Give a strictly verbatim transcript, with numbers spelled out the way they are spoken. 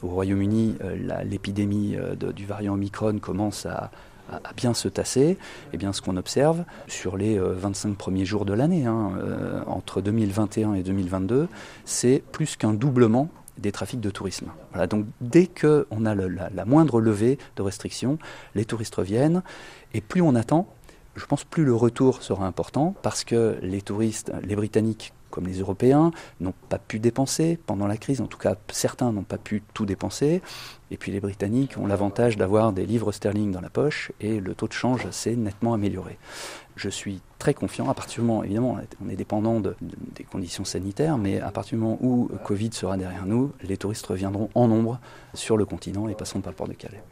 au Royaume-Uni, euh, la, l'épidémie euh, de, du variant Omicron commence à, à, à bien se tasser, eh bien, ce qu'on observe sur les euh, vingt-cinq premiers jours de l'année, hein, euh, entre deux mille vingt et un et deux mille vingt-deux, c'est plus qu'un doublement des trafics de tourisme. Voilà, donc dès qu'on a le, la, la moindre levée de restrictions, les touristes reviennent, et plus on attend, je pense plus le retour sera important, parce que les touristes, les Britanniques comme les Européens, n'ont pas pu dépenser pendant la crise, en tout cas certains n'ont pas pu tout dépenser, et puis les Britanniques ont l'avantage d'avoir des livres sterling dans la poche, et le taux de change s'est nettement amélioré. Je suis très confiant, à partir du moment, évidemment, on est dépendant de, de, des conditions sanitaires, mais à partir du moment où Covid sera derrière nous, les touristes reviendront en nombre sur le continent et passeront par le port de Calais.